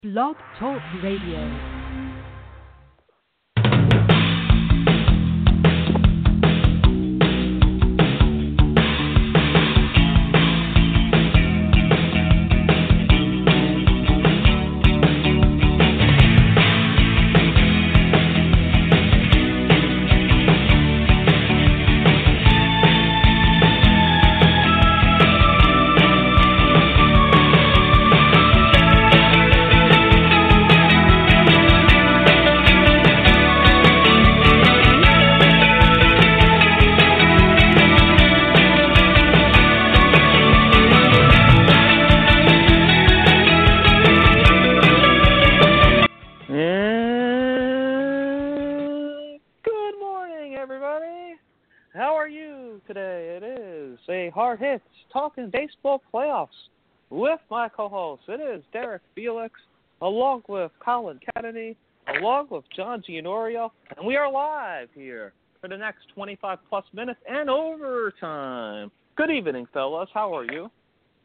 Blog Talk Radio. Talking baseball playoffs with my co-host. It is Derek Felix, along with Colin Kennedy, along with John Gianorio, and we are live here for the next 25 plus minutes and overtime. Good evening, fellas. How are you?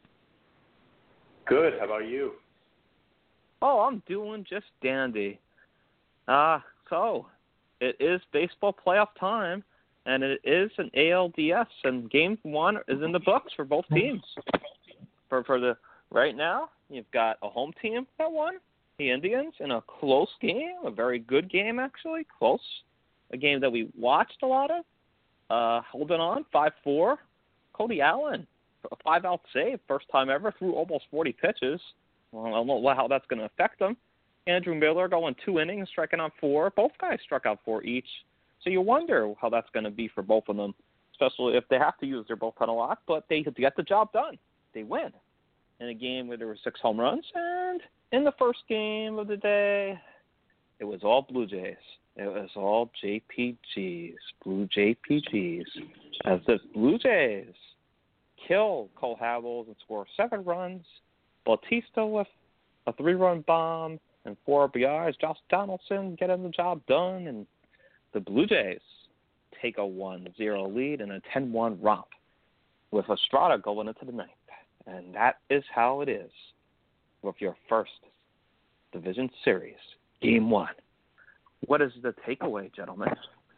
Good. How about you? Oh, I'm doing just dandy. So it is baseball playoff time. And it is an ALDS, and Game 1 is in the books for both teams. For the right now, you've got a home team that won, the Indians, in a close game, a very good game actually, close, a game that we watched a lot of. Holding on, 5-4. Cody Allen, a 5-out save, first time ever, threw almost 40 pitches. Well, I don't know how that's going to affect him. Andrew Miller going 2 innings, striking out 4. Both guys struck out 4 each. So you wonder how that's going to be for both of them, especially if they have to use their bullpen a lot, but they get the job done. They win in a game where there were 6 home runs, and in the first game of the day, it was all Blue Jays. It was all JPGs, Blue JPGs, as the Blue Jays kill Cole Havels and score 7 runs, Bautista with a 3-run bomb and 4 RBIs, Josh Donaldson getting the job done, and the Blue Jays take a 1-0 lead and a 10-1 romp with Estrada going into the 9th. And that is how it is with your first division series, Game 1. What is the takeaway, gentlemen?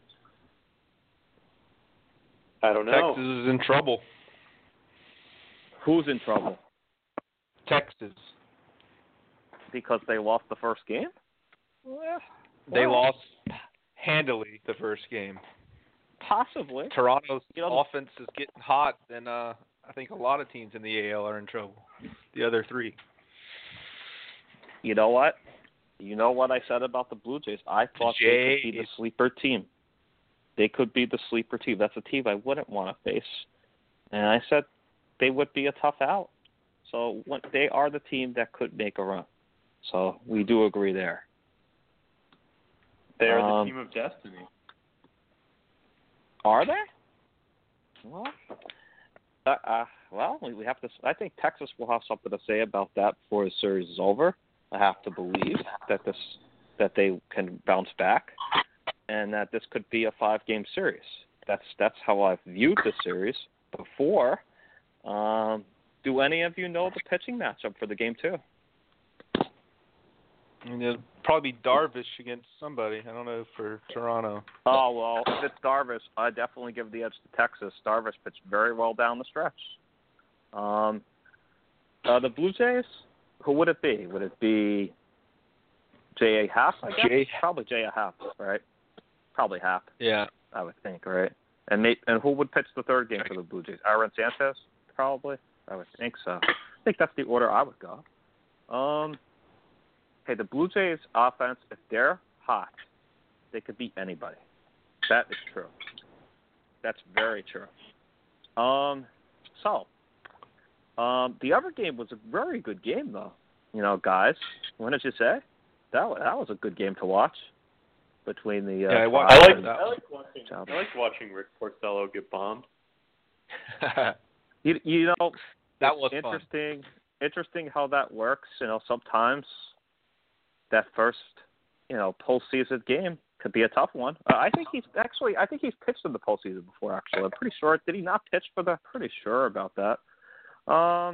I don't know. Texas is in trouble. Who's in trouble? Texas. Because they lost the first game? They lost handily the first game. Possibly. Toronto's offense is getting hot, and I think a lot of teams in the AL are in trouble. The other 3. You know what? You know what I said about the Blue Jays? I thought they could be the sleeper team. They could be the sleeper team. That's a team I wouldn't want to face. And I said they would be a tough out. So they are the team that could make a run. So we do agree there. They are the team of destiny. Are they? Well, we have to. I think Texas will have something to say about that before the series is over. I have to believe that they can bounce back, and that this could be a 5-game series. That's how I've viewed the series before. Do any of you know the pitching matchup for the Game 2? And it'll probably be Darvish against somebody. I don't know for Toronto. Oh, well, if it's Darvish, I definitely give the edge to Texas. Darvish pitched very well down the stretch. The Blue Jays, who would it be? Would it be J.A. Happ, I guess? Probably J.A. Happ, right? Probably Happ. Yeah. I would think, right? And who would pitch the third game for the Blue Jays? Aaron Sanchez, probably? I would think so. I think that's the order I would go. Hey, the Blue Jays offense, if they're hot, they could beat anybody. That is true. That's very true. The other game was a very good game, though. You know, guys, what did you say? That was a good game to watch between the. I like watching Rick Porcello get bombed. you know, that was interesting. Fun. Interesting how that works. You know, sometimes that first, postseason game could be a tough one. I think he's pitched in the postseason before. Actually, I'm pretty sure. Did he not pitch for the? Pretty sure about that.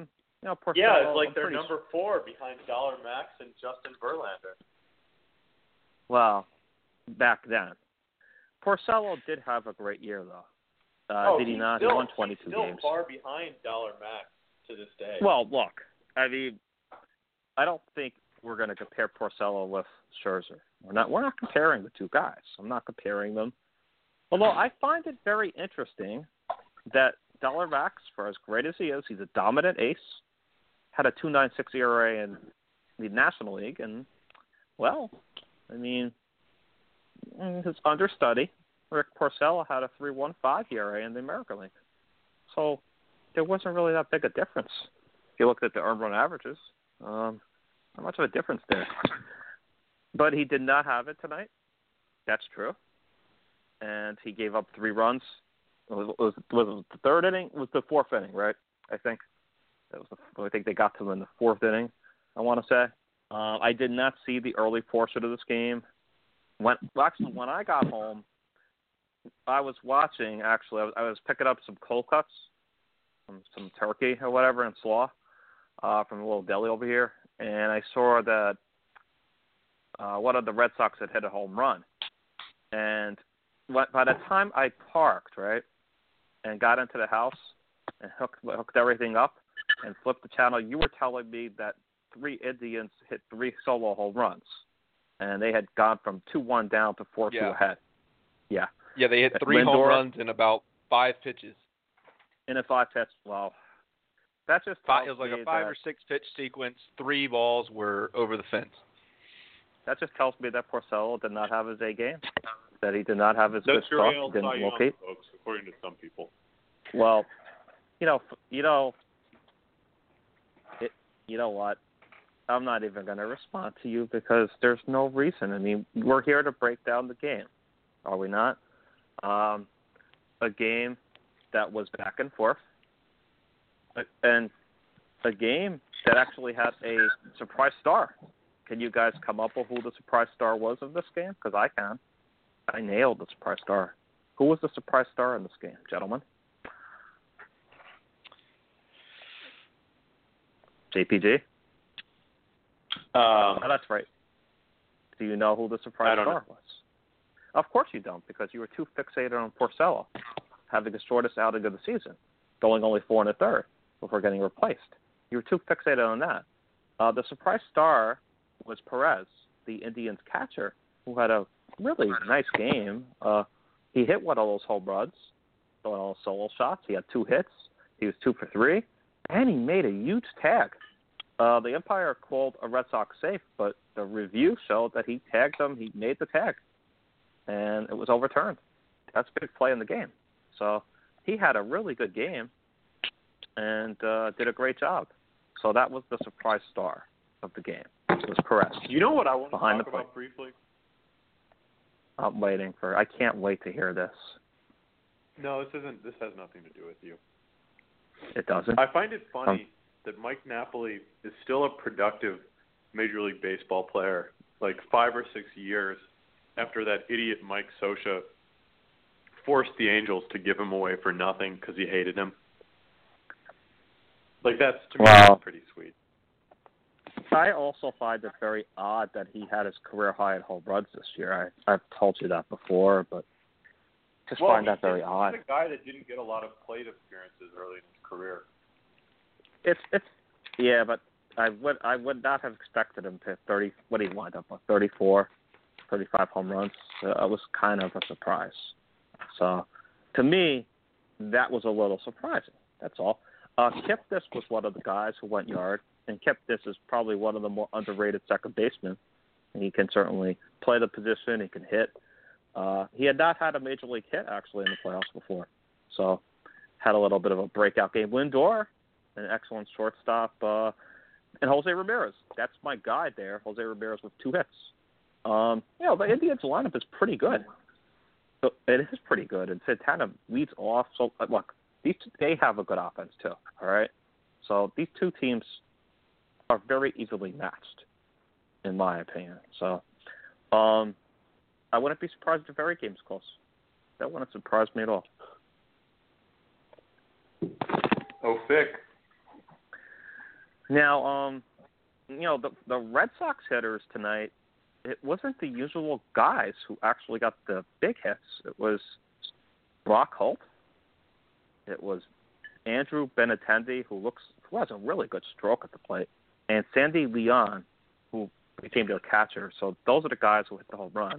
Porcello, Yeah, it's like I'm they're pretty number 4 behind Dollar Max and Justin Verlander. Well, back then. Porcello did have a great year, though. Did he not? He won 22 he's still games. far behind Dollar Max to this day. Well, look, I mean, I don't think we're going to compare Porcello with Scherzer. We're not comparing the two guys. I'm not comparing them. Although I find it very interesting that Dollar Max, for as great as he is, he's a dominant ace, had a 2.96 ERA in the National League, and, well, I mean, his understudy, Rick Porcello, had a 3.15 ERA in the American League. So there wasn't really that big a difference. If you looked at the earned run averages, not much of a difference there. But he did not have it tonight. That's true. And he gave up 3 runs. Was it the third inning? It was the fourth inning, right? I think. I think they got to him in the fourth inning, I want to say. I did not see the early portion of this game. When I got home, I was watching, actually. I was picking up some cold cuts, some turkey or whatever, and slaw from a little deli over here. And I saw that one of the Red Sox had hit a home run. And by the time I parked, right, and got into the house and hooked everything up and flipped the channel, you were telling me that 3 Indians hit 3 solo home runs. And they had gone from 2-1 down to 4-2 ahead. Yeah. Yeah, they hit 3 home runs in about 5 pitches. In a 5 pitch, well, that just it was like a 5 or 6 pitch sequence. 3 balls were over the fence. That just tells me that Porcello did not have his A game. That he did not have his good stuff. Didn't locate. Folks, according to some people. Well, you know what? I'm not even going to respond to you because there's no reason. I mean, we're here to break down the game, are we not? A game that was back and forth, and a game that actually had a surprise star. Can you guys come up with who the surprise star was of this game? Because I can. I nailed the surprise star. Who was the surprise star in this game, gentlemen? JPG? Oh, that's right. Do you know who the surprise star was? Of course you don't, because you were too fixated on Porcello having the shortest outing of the season, going only 4 1/3 before getting replaced. You were too fixated on that. The surprise star was Perez, the Indians catcher, who had a really nice game. He hit one of those home runs, one of those solo shots. He had 2 hits. He was 2 for 3, and he made a huge tag. The umpire called a Red Sox safe, but the review showed that he tagged him. He made the tag, and it was overturned. That's a big play in the game. So he had a really good game and did a great job. So that was the surprise star of the game. It was Perez. You know what I want to talk about briefly? I'm waiting for. I can't wait to hear this. No, this has nothing to do with you. It doesn't. I find it funny that Mike Napoli is still a productive Major League Baseball player, like 5 or 6 years after that idiot Mike Scioscia forced the Angels to give him away for nothing because he hated him. Like, that's, to me, pretty sweet. I also find it very odd that he had his career high in home runs this year. I've told you that before, but just find that very odd. He's a guy that didn't get a lot of plate appearances early in his career. It's yeah, but I would not have expected him to 30. What did he wind up with? 34, 35 home runs. It was kind of a surprise. So, to me, that was a little surprising. That's all. Kipnis was one of the guys who went yard, and Kipnis is probably one of the more underrated second basemen. And he can certainly play the position. He can hit. He had not had a major league hit actually in the playoffs before, so had a little bit of a breakout game. Lindor, an excellent shortstop, and Jose Ramirez. That's my guy there. Jose Ramirez with 2 hits. The Indians lineup is pretty good. So it is pretty good, and Santana leads off. So look, they have a good offense too. All right, so these two teams are very easily matched, in my opinion. So, I wouldn't be surprised if every game's close. That wouldn't surprise me at all. Oh, Fick. Now, the Red Sox hitters tonight, it wasn't the usual guys who actually got the big hits. It was Brock Holt. It was Andrew Benintendi, who has a really good stroke at the plate, and Sandy Leon, who became their catcher. So those are the guys who hit the home runs.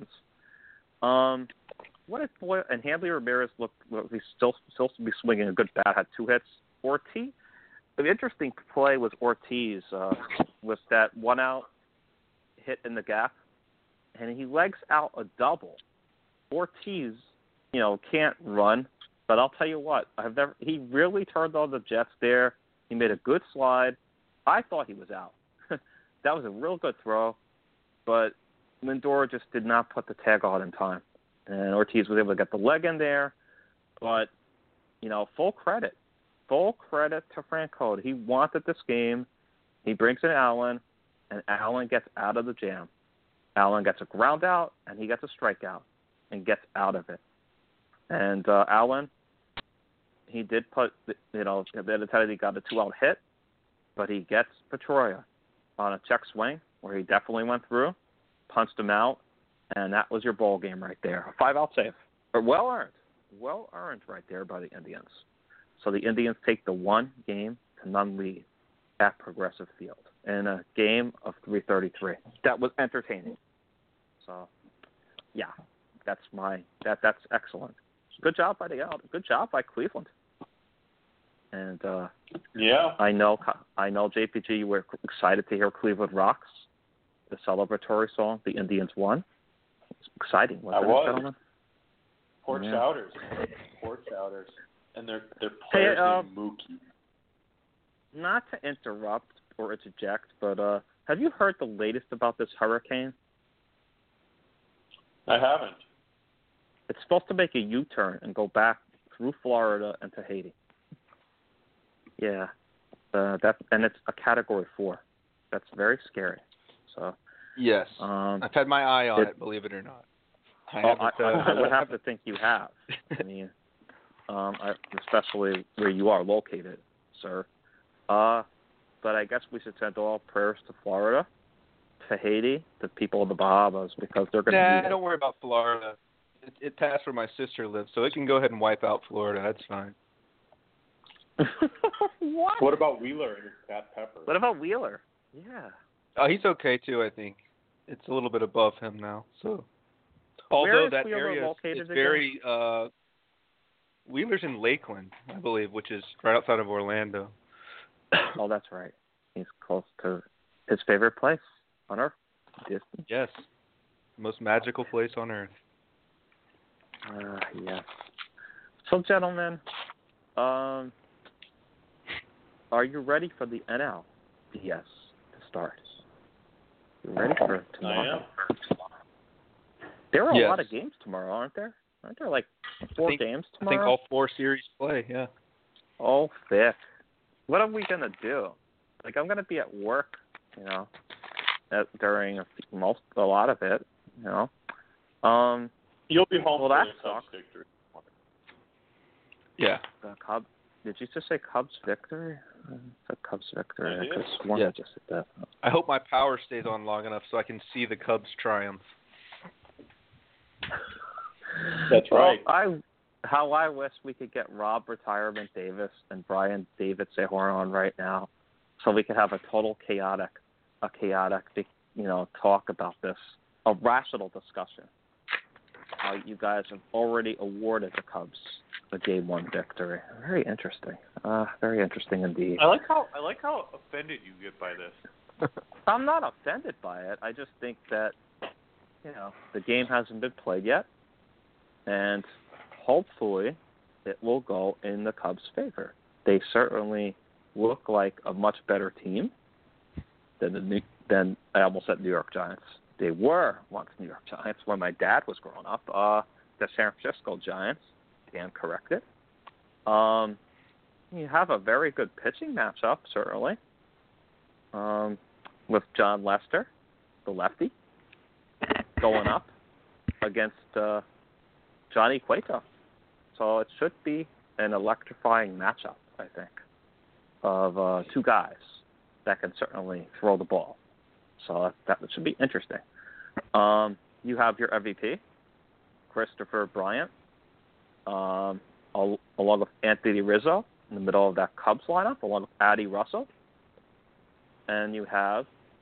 And Hanley Ramirez looked he's still to be swinging a good bat. Had 2 hits. Ortiz. The interesting play was Ortiz with that 1-out hit in the gap, and he legs out a double. Ortiz, can't run, but I'll tell you what, he really turned on the Jets there. He made a good slide. I thought he was out. That was a real good throw, but Lindor just did not put the tag on in time. And Ortiz was able to get the leg in there. But, full credit to Francona. He wanted this game. He brings in Allen, and Allen gets out of the jam. Allen gets a ground out, and he gets a strikeout and gets out of it. And Allen, he did put, he got a 2-out hit, but he gets Pedroia on a check swing where he definitely went through, punched him out, and that was your ball game right there. A 5-out save. But well earned right there by the Indians. So the Indians take the 1-0 lead at Progressive Field in a game of 3:33. That was entertaining. So, yeah, that's excellent. Good job by Good job by Cleveland. And yeah, I know JPG, you were excited to hear Cleveland Rocks, the celebratory song. The Indians won. It's exciting, wasn't it, gentlemen? Port Chowders, and their players named Mookie. Not to interrupt or interject, but have you heard the latest about this hurricane? I haven't. It's supposed to make a U-turn and go back through Florida and to Haiti. Yeah, and it's a Category 4. That's very scary. So yes, I've had my eye on it. Believe it or not. I would have to think you have. I mean, especially where you are located, sir. But I guess we should send all prayers to Florida, to Haiti, to people in the Bahamas, because they're going to need it. Don't worry about Florida. It passed where my sister lives, so it can go ahead and wipe out Florida. That's fine. What about Wheeler and his Pat Pepper? What about Wheeler? Yeah. Oh, he's okay too. I think it's a little bit above him now. So, although that Wheeler area located is very, Wheeler's in Lakeland, I believe, which is right outside of Orlando. Oh, that's right. He's close to his favorite place on Earth. Disney. Yes, the most magical place on Earth. Yes. So, gentlemen, are you ready for the NLDS to start? You ready for tomorrow? I am. There are a lot of games tomorrow, aren't there? Aren't there like 4 games tomorrow? I think all 4 series play, yeah. Oh, thick. What are we going to do? Like, I'm going to be at work, during a lot of it, You'll be home well, for that the Cubs victory. Yeah. Did you just say Cubs victory? Cubs victory. I could have sworn I just said that. I hope my power stays on long enough so I can see the Cubs triumph. That's right. How I wish we could get Rob Retirement Davis and Brian David Sehorn on right now, so we could have a total chaotic, talk about this, a rational discussion. You guys have already awarded the Cubs a Game 1 victory. Very interesting. Very interesting indeed. I like how offended you get by this. I'm not offended by it. I just think that the game hasn't been played yet, and hopefully it will go in the Cubs' favor. They certainly look like a much better team than I almost said New York Giants. They were once New York Giants when my dad was growing up. The San Francisco Giants, Dan corrected. You have a very good pitching matchup, certainly, with John Lester, the lefty, going up against Johnny Cueto. So it should be an electrifying matchup, I think, of 2 guys that can certainly throw the ball. So that should be interesting. You have your MVP, Christopher Bryant, along with Anthony Rizzo in the middle of that Cubs lineup, along with Addie Russell. And you have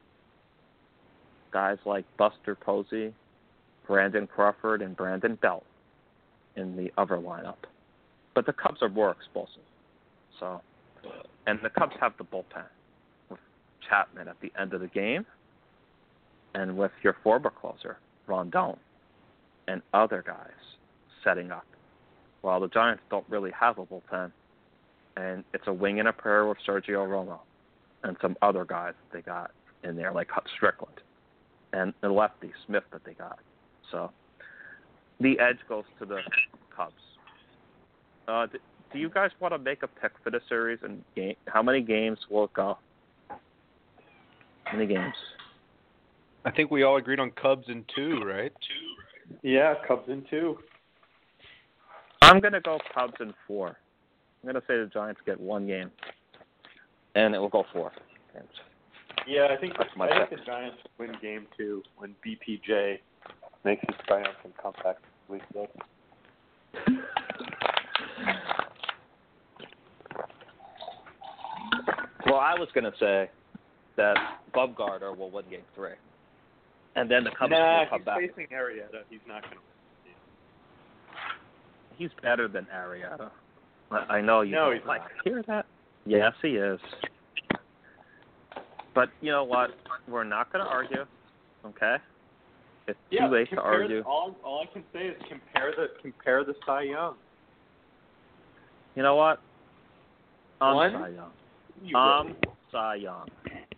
guys like Buster Posey, Brandon Crawford, and Brandon Belt in the other lineup. But the Cubs are more explosive. So, and the Cubs have the bullpen with Chapman at the end of the game and with your former closer, Rondon, and other guys setting up. While the Giants don't really have a bullpen, and it's a wing and a prayer with Sergio Romo and some other guys that they got in there, like Hut Strickland and the lefty Smith that they got. So the edge goes to the Cubs. Do you guys want to make a pick for the series and game? How many games will it go? How many games? I think we all agreed on Cubs in 2, right? Yeah, Cubs in 2. I'm going to go Cubs in 4. I'm going to say the Giants get 1 game, and it will go 4 games. Yeah, I think That's my the Giants win Game 2 when BPJ makes his triumphant comeback this week. Well, I was going to say that Bumgarner will win Game 3, and then the Cubs will come back. He's facing Arrieta. He's not going to win. He's better than Arrieta. I know you No, don't he's like not. to hear that. Yes, he is. But you know what? We're not going to argue, okay? It's too late to argue. All I can say is compare the Cy Young. You know what? One? Cy Young. Cy Young.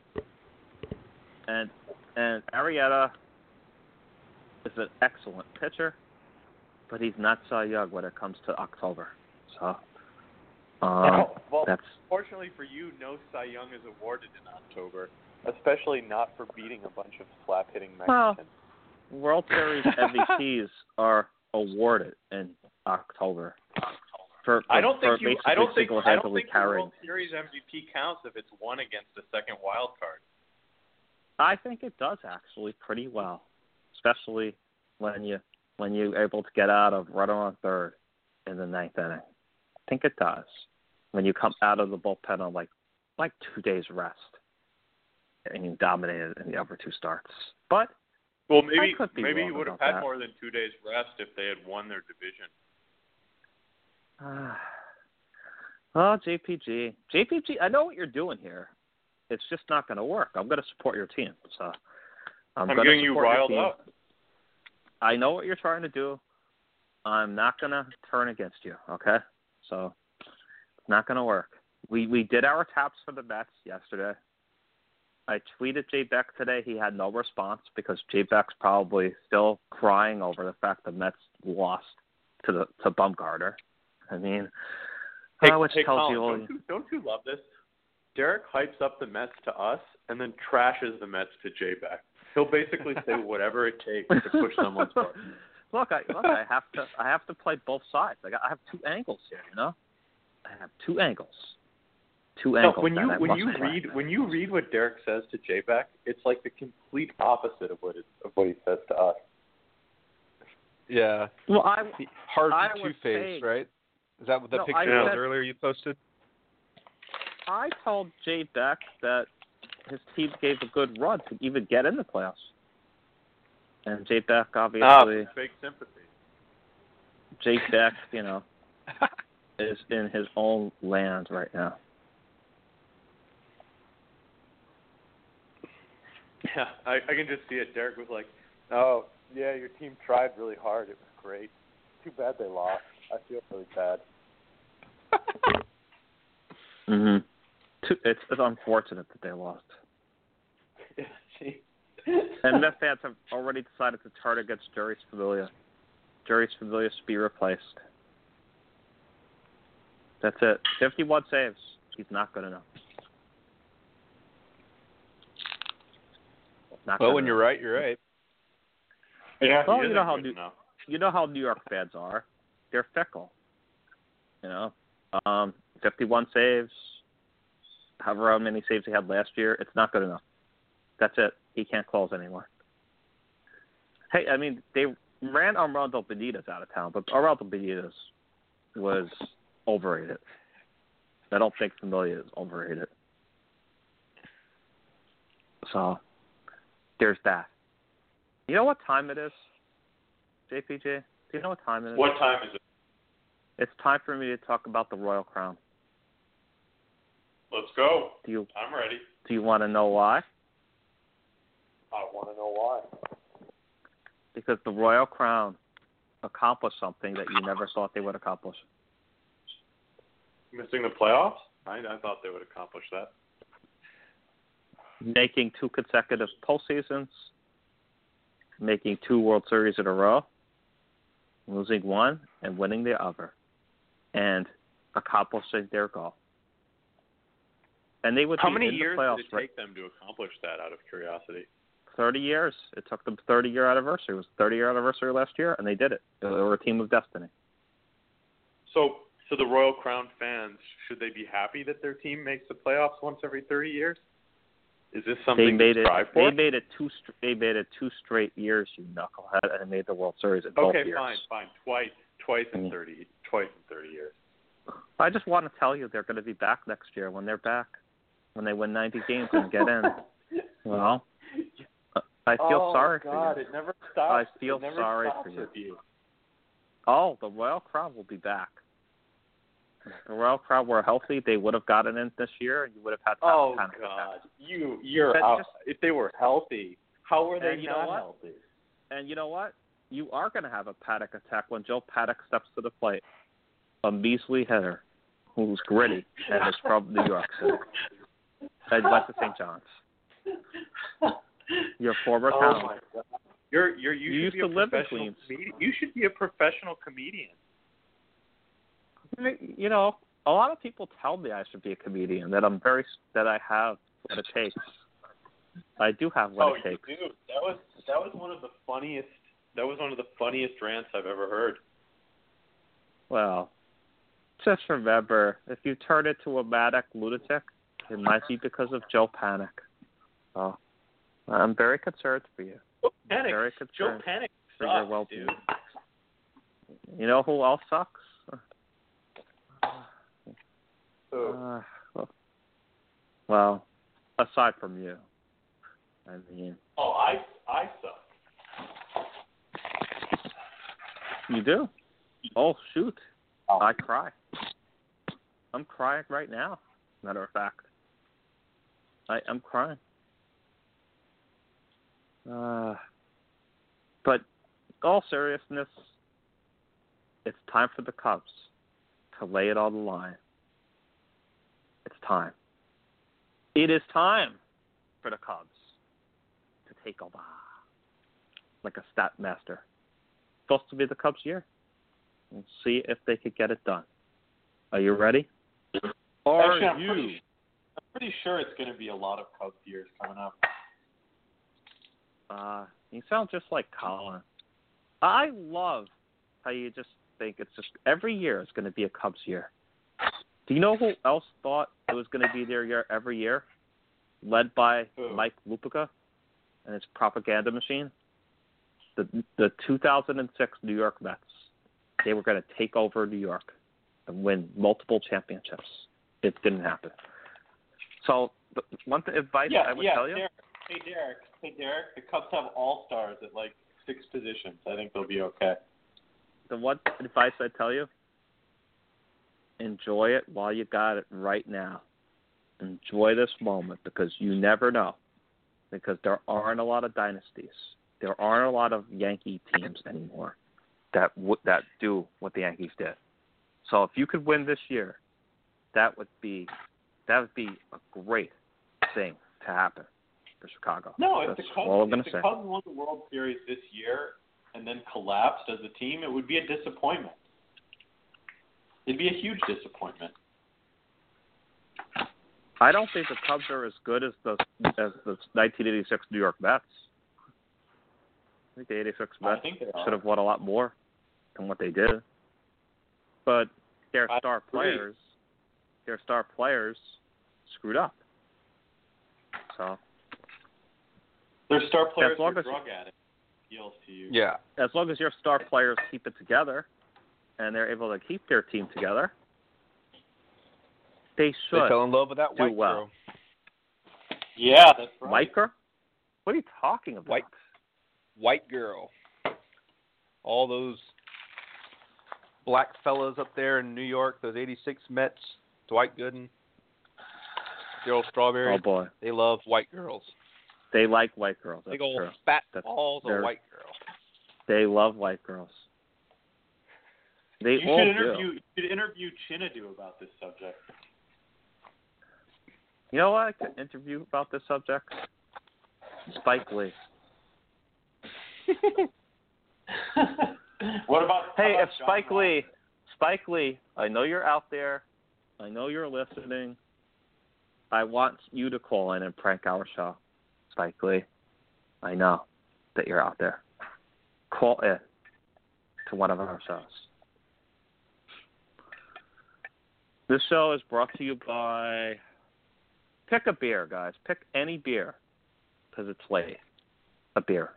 And Arrieta is an excellent pitcher, but he's not Cy Young when it comes to October. So, that's fortunately for you, no Cy Young is awarded in October, especially not for beating a bunch of slap-hitting Mexicans. Well, World Series MVPs are awarded in October. I don't think the carrying. World Series MVP counts if it's won against the second wild card. I think it does actually pretty well, especially when you're able to get out of runner on third in the 9th inning. I think it does when you come out of the bullpen on like 2 days rest and you dominated in the other 2 starts. But maybe you would have had more than 2 days rest if they had won their division. Oh, JPG, I know what you're doing here. It's just not going to work. I'm going to support your team, so I'm getting you riled up. I know what you're trying to do. I'm not going to turn against you, okay? So it's not going to work. We did our taps for the Mets yesterday. I tweeted Jay Beck today. He had no response because Jay Beck's probably still crying over the fact the Mets lost to Bumgarner. I mean, which tells you don't you love this? Derek hypes up the Mets to us and then trashes the Mets to Jay Beck. He'll basically say whatever it takes to push someone's button. Look, I have to play both sides. I have 2 angles here, you know. I have 2 angles. When you read what Derek says to Jay Beck, it's like the complete opposite of what he says to us. Yeah. Well, hard to two-face, right? Is that what the picture was earlier you posted? I told Jay Beck that his team gave a good run to even get in the playoffs. And Jay Beck, obviously... fake sympathy. Jay Beck, is in his own land right now. Yeah, I can just see it. Derek was like, oh, yeah, your team tried really hard. It was great. Too bad they lost. I feel really bad. Mm-hmm. It's unfortunate that they lost. And Mets fans have already decided to turn against Jeurys Familia. Jeurys Familia should be replaced. That's it. 51 saves. He's not good enough. When you're right, you're right. Yeah, well, you know how New York fans are. They're fickle. 51 saves. however many saves he had last year, it's not good enough. That's it. He can't close anymore. Hey, I mean, they ran Armando Benitez out of town, but Armando Benitez was overrated. I don't think Familia is overrated. So, there's that. You know what time it is, JPJ? Do you know what time it is? What time is it? It's time for me to talk about the Royal Crown. Let's go. I'm ready. Do you want to know why? I want to know why. Because the Royal Crown accomplished something that you never thought they would accomplish. Missing the playoffs? I thought they would accomplish that. Making 2 consecutive postseasons, making 2 World Series in a row, losing one and winning the other, and accomplishing their goal. And they would How be many in years the playoffs did it take them to accomplish that, out of curiosity? 30 years. It took them 30-year anniversary. It was 30-year anniversary last year, and they did it. They were a team of destiny. So the Royal Crown fans, should they be happy that their team makes the playoffs once every 30 years? Is this something to strive for? They made it 2 straight years, you knucklehead, and made the World Series in both years. Okay, fine. Twice in 30 years. I just want to tell you they're going to be back next year when they're back, when they win 90 games and get in. Well, I feel sorry for you. God, it never stops. I feel sorry for you. Oh, the Royal Crown will be back. If the Royal Crown were healthy, they would have gotten in this year, and you would have had time. Oh, God. You're out. If they were healthy, how were they not healthy? And you know what? You are going to have a Paddock attack when Joe Paddock steps to the plate. A measly hitter who's gritty and is from New York City. And went to St. John's. Your former town. Oh, my God. You used to live in Queens. You should be a professional comedian. You know, a lot of people tell me I should be a comedian, that I have what it takes. I do have what it takes. You do. That was one of the funniest rants I've ever heard. Well, just remember, if you turn into a manic lunatic, it might be because of Joe Panic. Oh, I'm very concerned for you. Joe Panic for your well-being. Dude. You know who else sucks? Well, aside from you, I mean. Oh, I suck. You do? Oh, shoot. I cry. I'm crying right now, matter of fact. I'm crying. But all seriousness, it's time for the Cubs to lay it on the line. It's time. It is time for the Cubs to take over like a stat master. It's supposed to be the Cubs' year. We'll see if they could get it done. Are you ready? Actually, I'm pretty sure it's going to be a lot of Cubs years coming up. You sound just like Colin. I love how you just think it's just every year it's going to be a Cubs year. Do you know who else thought it was going to be their year every year? Led by Mike Lupica and his propaganda machine? The 2006 New York Mets. They were going to take over New York and win multiple championships. It didn't happen. So, one advice I would tell you. Hey, Derek, the Cubs have all-stars at like 6 positions. I think they'll be okay. The one advice I tell you, enjoy it while you got it right now. Enjoy this moment because you never know. Because there aren't a lot of dynasties. There aren't a lot of Yankee teams anymore that do what the Yankees did. So if you could win this year, that would be a great thing to happen for Chicago. No, if That's the Cubs won the World Series this year and then collapsed as a team, it would be a disappointment. It'd be a huge disappointment. I don't think the Cubs are as good as the 1986 New York Mets. I think the 86 Mets should have won a lot more than what they did. But their star players screwed up. So Their star players as long are as- drug addicts. Yells to you. Yeah. as long as your star players keep it together and they're able to keep their team together, they They should fell in love with that do white well. girl. Yeah, that's right. Miker? What are you talking about? White girl. All those black fellas up there in New York, those 86 Mets, Dwight Gooden, Gerald Strawberry, Oh boy, they love white girls. they like white girls. That's Big old true. fat That's- balls of they're- white girl. They love white girls. They You all should do. interview. You should interview Chinadu about this subject. You know what I could interview about this subject? Spike Lee. What about? Hey, how if about John Spike Lee, I know you're out there. I know you're listening. I want you to call in and prank our show. Spike Lee, I know that you're out there. Call in to one of our shows. This show is brought to you by... Pick a beer, guys. Pick any beer, because it's late. A beer.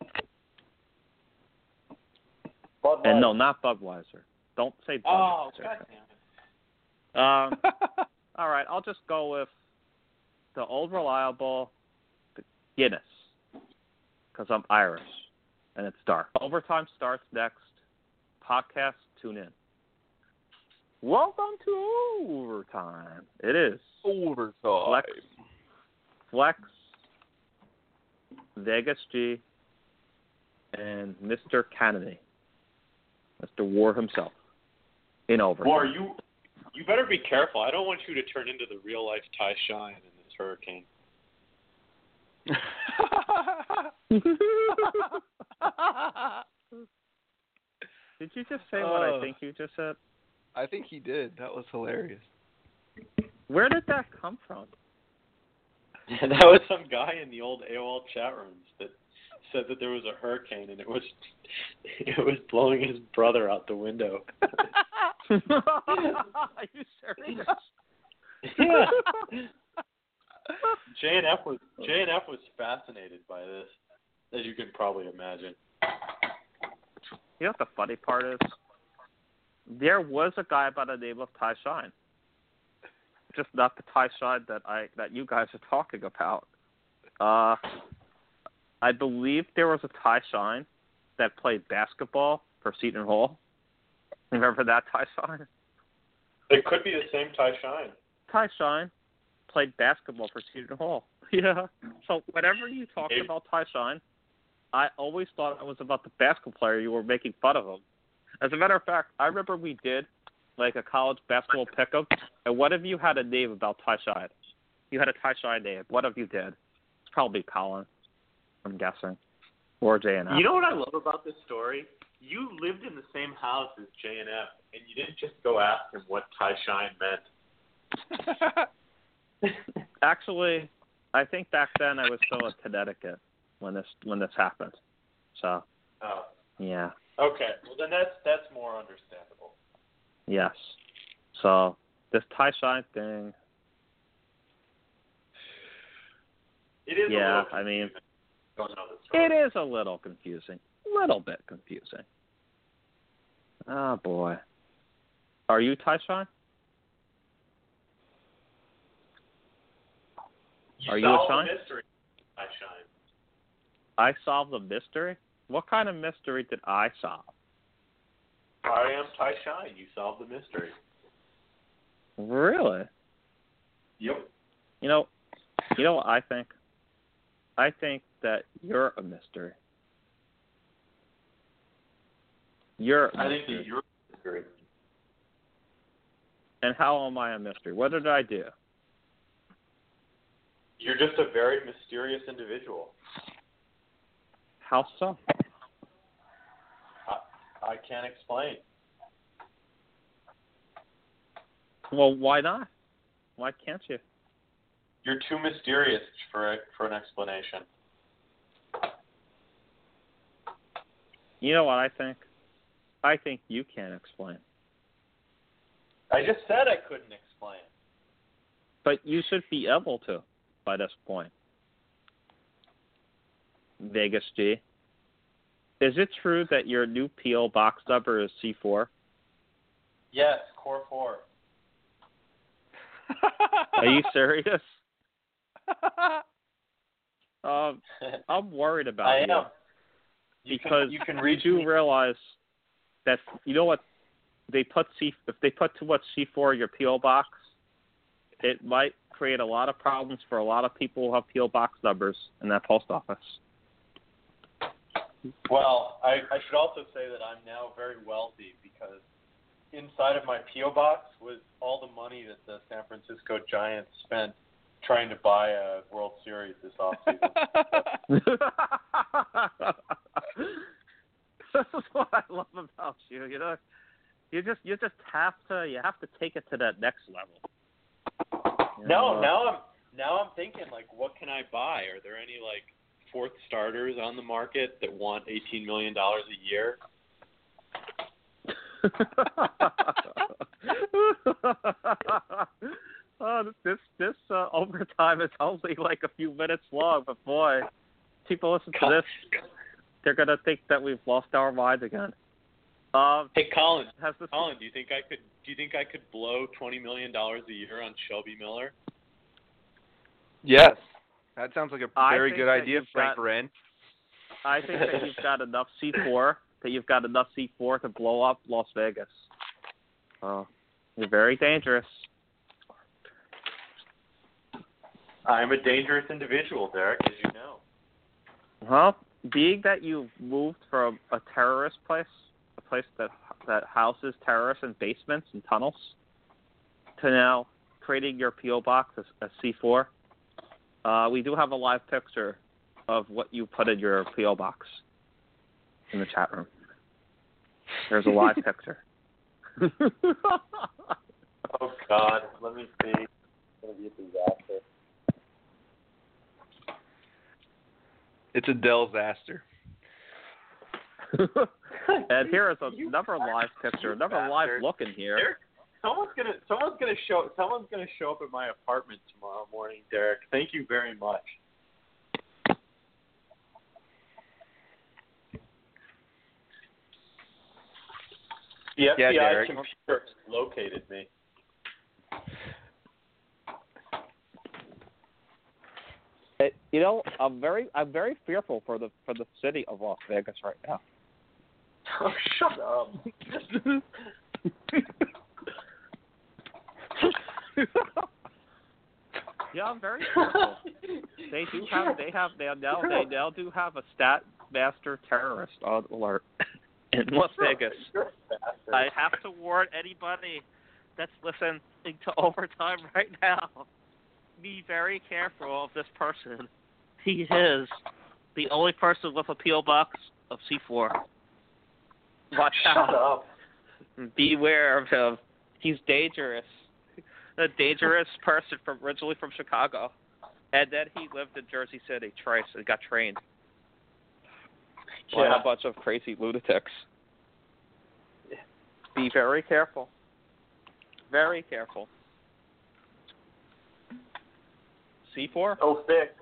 Bud And Light. no, not Budweiser. Don't say Oh, Budweiser. God damn it. All right, I'll just go with the old reliable Guinness, because I'm Irish, and it's dark. Overtime starts next. Podcast, tune in. Welcome to Overtime. It is Overtime. Flex, Vegas G, and Mr. Kennedy, Mr. War himself, in overtime. War, you better be careful. I don't want you to turn into the real life Ty Shine in this hurricane. Did you just say what I think you just said? I think he did. That was hilarious. Where did that come from? That was some guy in the old AOL chat rooms that said that there was a hurricane and it was blowing his brother out the window. Are you serious? Yeah. J&F was fascinated by this, as you can probably imagine. You know what the funny part is? There was a guy by the name of Ty Shine. Just not the Ty Shine that you guys are talking about. I believe there was a Ty Shine that played basketball for Seton Hall. Remember that Ty Shine? It could be the same Ty Shine. Ty Shine played basketball for Seton Hall. Yeah. So whenever you talked about Ty Shine, I always thought it was about the basketball player. You were making fun of him. As a matter of fact, I remember we did like a college basketball pickup, and one of you had a name about Ty Shine. You had a Ty Shine name. One of you did. It's probably Colin, I'm guessing, or J&F. You know what I love about this story? You lived in the same house as J&F, and you didn't just go ask him what Ty Shine meant. Actually, I think back then I was still in Connecticut when this happened. So, Oh. yeah. Okay. Well, then that's more understandable. Yes. So, this Ty Shine thing, It is. yeah, A I mean, don't know the story. it is a little confusing. Little bit confusing. Oh, boy. Are you Ty Shine? Are you a solved Shine? the mystery, Ty Shine. I solved the mystery? What kind of mystery did I solve? I am Ty Shine. You solved the mystery. Really? Yep. You know what I think? I think that you're a mystery. You're a I think mystery. that you're a mystery. And how am I a mystery? What did I do? You're just a very mysterious individual. How so? I can't explain. Well, why not? Why can't you? You're too mysterious for an explanation. You know what I think? I think you can't explain. I just said I couldn't explain. But you should be able to by this point. Vegas G. Is it true that your new P.O. box number is C4? Yes, Core 4. Are you serious? I'm worried about I you. am. Because you can you reach do me. realize that, you know what, if they put too much C4 in your P.O. box, it might create a lot of problems for a lot of people who have P.O. box numbers in that post office. Well, I should also say that I'm now very wealthy because inside of my P.O. box was all the money that the San Francisco Giants spent trying to buy a World Series this offseason. This is what I love about you. You know, you just have to take it to that next level. No, now I'm thinking, like, what can I buy? Are there any, like, fourth starters on the market that want $18 million a year? This overtime is only like a few minutes long, but boy, people listen to this, they're gonna think that we've lost our minds again. Hey, Colin. Colin, do you think I could blow $20 million a year on Shelby Miller? Yes. That sounds like a very think good that idea, you've Frank got- Wren. I think that you've got enough C4 to blow up Las Vegas. You're very dangerous. I'm a dangerous individual, Derek, as you know. Well, being that you've moved from a terrorist place, a place that houses terrorists in basements and tunnels, to now creating your P.O. box as C4, we do have a live picture of what you put in your P.O. box in the chat room. There's a live picture. Oh, God. Let me see. It's going to be a disaster. It's a disaster. And here is another live picture, another live look in here. Derek, someone's gonna show up at my apartment tomorrow morning, Derek. Thank you very much. The FBI Derek. computer located me. You know, I'm very fearful for the city of Las Vegas right now. Oh, shut up. Yeah, I'm very fearful. They now do have a stat master terrorist on alert in Las Vegas. I have to warn anybody that's listening to Overtime right now. Be very careful of this person. He is the only person with a P.O. box of C4. Watch out. Shut up. Beware of him. He's dangerous. A dangerous person originally from Chicago. And then he lived in Jersey City twice and got trained by a bunch of crazy lunatics. Be very careful. Very careful. C4? Oh, thick.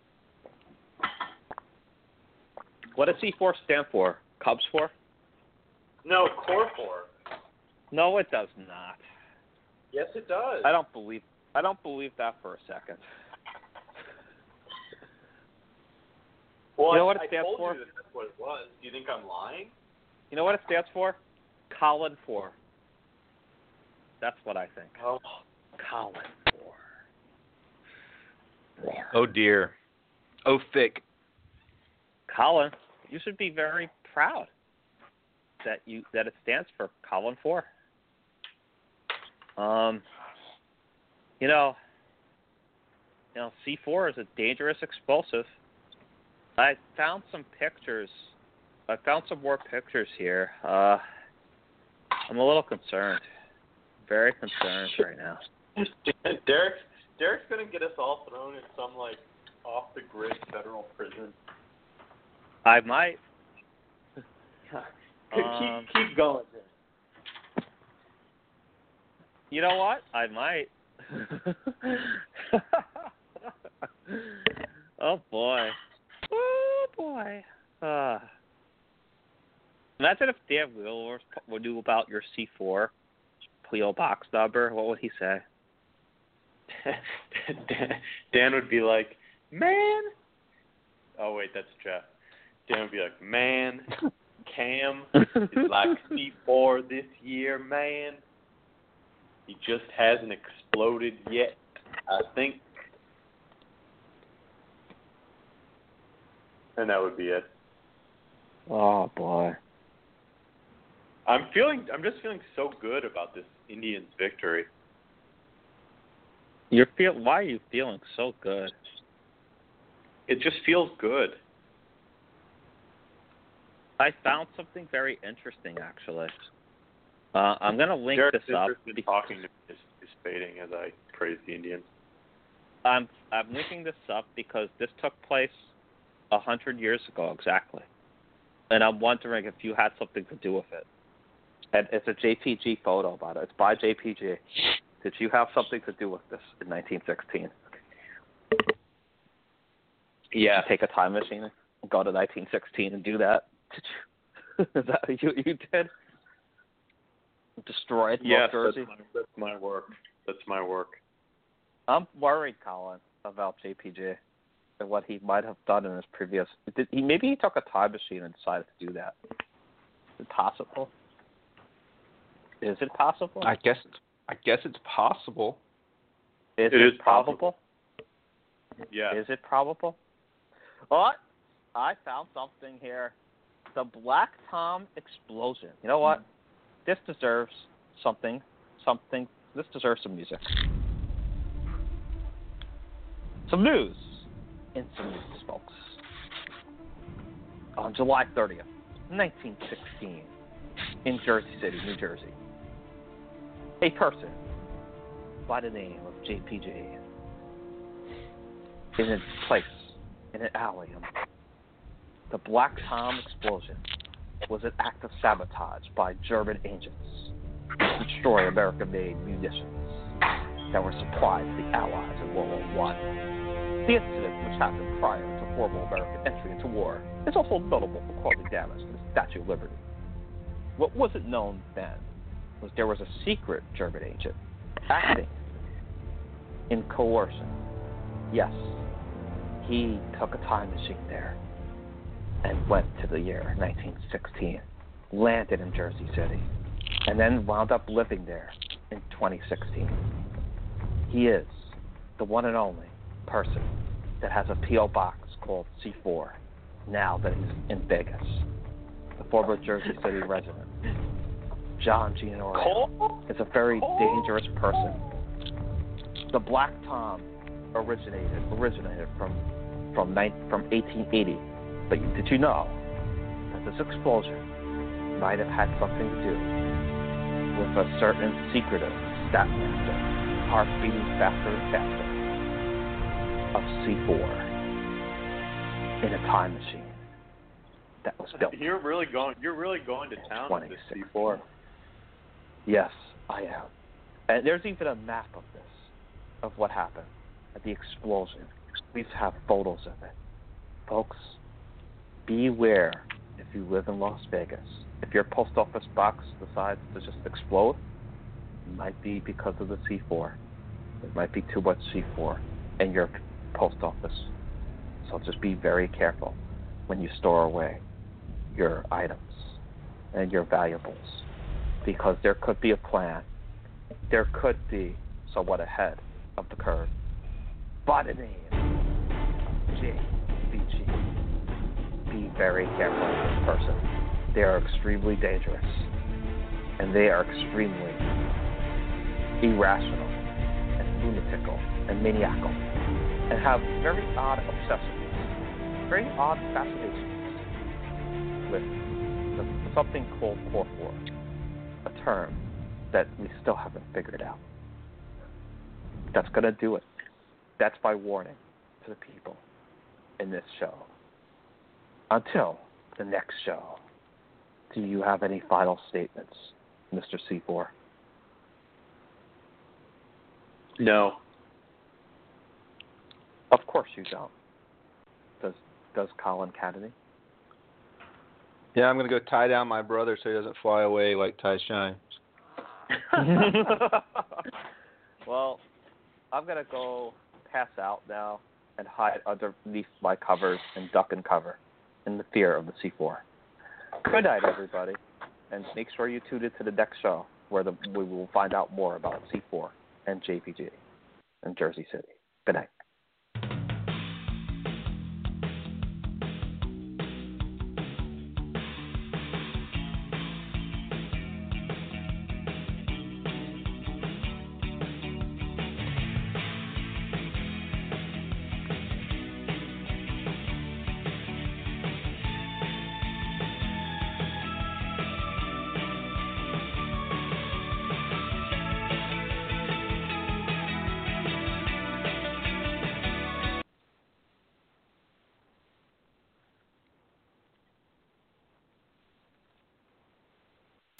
What does C4 stand for? Cubs for? No, Core 4. No, it does not. Yes, it does. I don't believe that for a second. Well, You know what it I stands told for? you that's what it was. Do you think I'm lying? You know what it stands for? Colin 4. That's what I think. Oh. Colin 4. Oh, dear. Oh, thick. Colin, you should be very proud that it stands for Colin 4. C4 is a dangerous explosive. I found some pictures. I found some more pictures here. I'm a little concerned. Very concerned right now. Derek's gonna get us all thrown in some like off the grid federal prison. I might. Keep going. You know what? I might. Oh boy. Oh boy. Imagine if Dan Wheeler knew about your C4 Pleo box number. What would he say? Dan would be like, man. Oh wait, that's Jeff. Dan would be like, man, Cam is like C4 this year, man. He just hasn't exploded yet, I think. And that would be it. Oh boy. I'm just feeling so good about this Indians victory. Why are you feeling so good? It just feels good. I found something very interesting, actually. I'm going to link Jared's this up. interest in talking to me is fading as I praise the Indians. I'm linking this up because this took place 100 years ago exactly. And I'm wondering if you had something to do with it. And it's a JPG photo about it. It's by JPG. Did you have something to do with this in 1916? Yeah. Take a time machine and go to 1916 and do that? Did you? Is that what you did? Destroyed North Jersey? That's my work. That's my work. I'm worried, Colin, about JPG and what he might have done in his previous. Maybe he took a time machine and decided to do that. Is it possible? Is it possible? I guess it's possible. It is probable? Yeah. Is it probable? But I found something here. The Black Tom explosion. You know what? This deserves something. This deserves some music. Some news. And some news, folks. On July 30th, 1916, in Jersey City, New Jersey, a person by the name of JPG in its place in an alley. The Black Tom explosion was an act of sabotage by German agents to destroy American-made munitions that were supplied to the Allies in World War I. The incident, which happened prior to formal American entry into war, is also notable for causing damage to the Statue of Liberty. What wasn't known then was there was a secret German agent acting in coercion. Yes, he took a time machine there and went to the year 1916, landed in Jersey City, and then wound up living there in 2016. He is the one and only person that has a P.O. box called C4 now that he's in Vegas. The former Jersey City resident, John Giannorio, is a very dangerous person. The Black Tom originated from 1880. But did you know that this explosion might have had something to do with a certain secretive stat master, heart beating faster and faster, of C4 in a time machine that was built? You're really going to town with this C4. Yes, I am. And there's even a map of this, of what happened at the explosion. We have photos of it. Folks, beware if you live in Las Vegas. If your post office box decides to just explode, it might be because of the C4. There might be too much C4 in your post office. So just be very careful when you store away your items and your valuables, because there could be a plan. There could be someone ahead of the curve by the name JPG. Be very careful of this person. They are extremely dangerous, and they are extremely irrational and lunatical and maniacal, and have very odd obsessions, very odd fascinations with something called Core 4, a term that we still haven't figured out. That's going to do it. That's my warning to the people in this show. Until the next show, do you have any final statements, Mr. C4? No. Of course you don't. Does Colin Kennedy? Yeah, I'm going to go tie down my brother so he doesn't fly away like Ty Shine. Well, I'm going to go pass out now and hide underneath my covers and duck and cover in the fear of the C4. Good night, everybody. And make sure you tune into the next show where we will find out more about C4 and JPG in Jersey City. Good night.